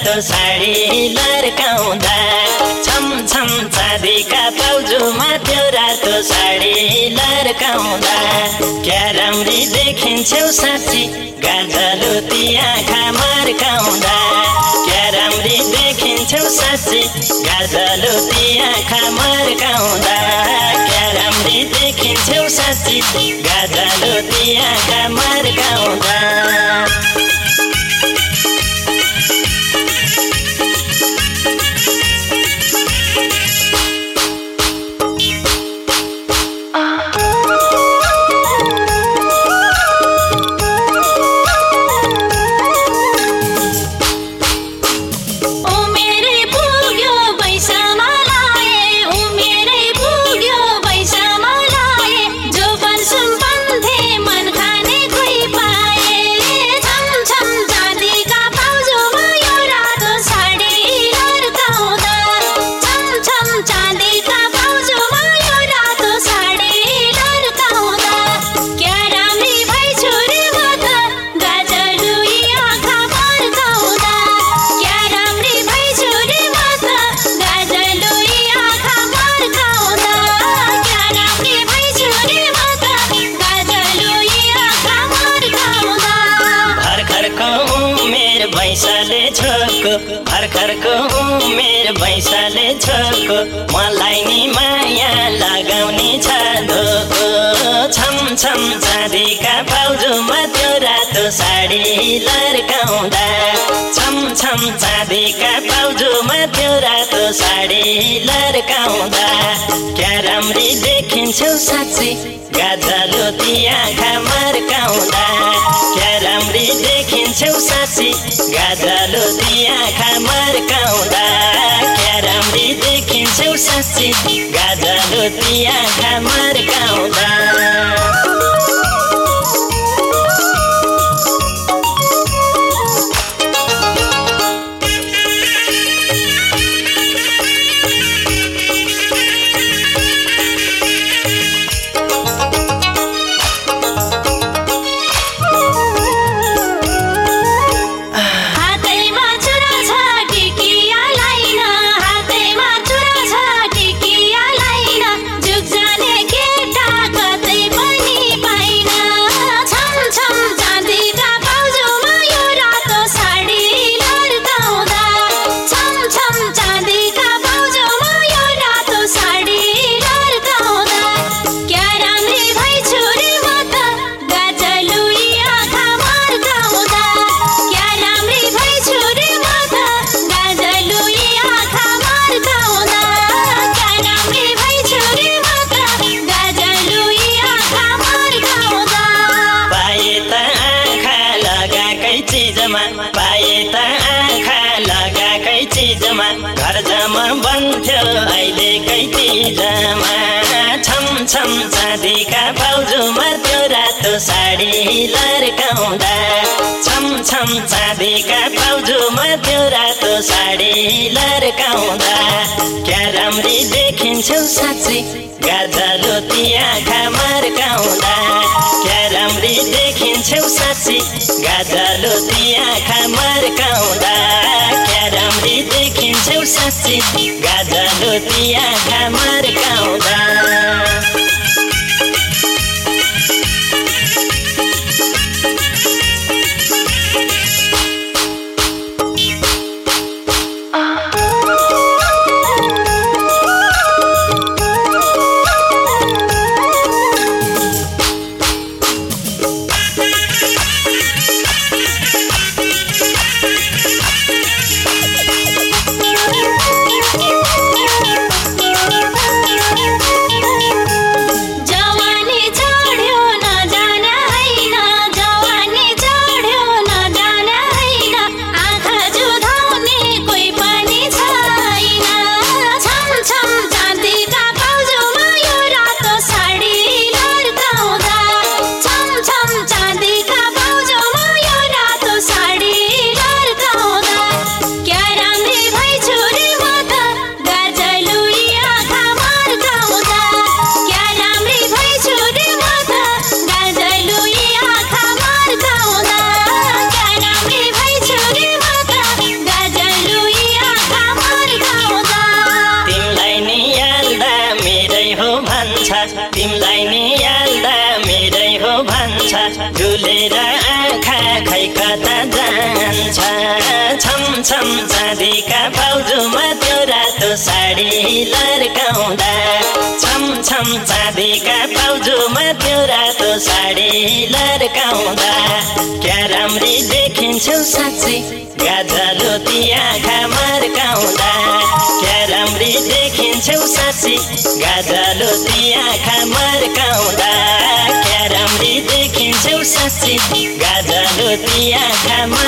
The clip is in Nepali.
रातो साडी लर्काउँदा छम छम चाँदीका बाउजुमा त्यो रातो साडी लर्काउँदा क्या राम्री देखिन्छौ साँच्ची गाजलुती आँखा मर्काउँदा क्या राम्री देखिन्छौ साँच्ची गाजलुती आँखा मर्काउँदा क्या राम्री देखिन्छौ साँच्ची गाजलुती आँखा मर्काउँदा भर्खरको उमेर भैँसाले छोको मलाई नि माया लगाउने छ धोको छम छम चाँदीका बाउजुमा त्यो रातो साडी लर्काउँदा छम छम चाँदीका बाउजुमा त्यो रातो साडी लर्काउँदा क्या राम्री देखिन्छौ साँच्ची गाजलुती आँखा मर्काउँदा क्या राम्री देखिन्छौ साँच्ची गाजलुती आँखा मर्काउँदा क्या राम्री देखिन्छौ साँच्ची गाजलुती आँखा मर्काउँदा पाए त आँखा लगाकै चिजमा घर जमा बन्थ्यो अहिलेकै चिजमा छम छम चाँदीका बाउजुमा त्यो रातो साडी लर्काउँदा छम छम चाँदीका बाउजुमा त्यो रातो साडी लर्काउँदा क्या राम्री देखिन्छौ साँच्ची गाजलुती आँखा मर्काउँदा क्या राम्री देखिन्छौ साँच्ची गाजलुती आँखा मर्काउँदा क्या राम्री देखिन्छौ साँच्ची गाजलुती आँखा मर्काउँदा छम चाँदीका बाउजुमा त्यो रातो साडी लर्काउँदा छम छम चाँदीका बाउजुमा त्यो रातो साडी लर्काउँदा क्या राम्री देखिन्छौ साँच्चै गाजलो ती आँखा मर्काउँदा क्या राम्री देखिन्छौ साँच्चै गाजलो ती आँखा मर्काउँदा क्या राम्री देखिन्छौ साँच्चै गाजलो ती आँखा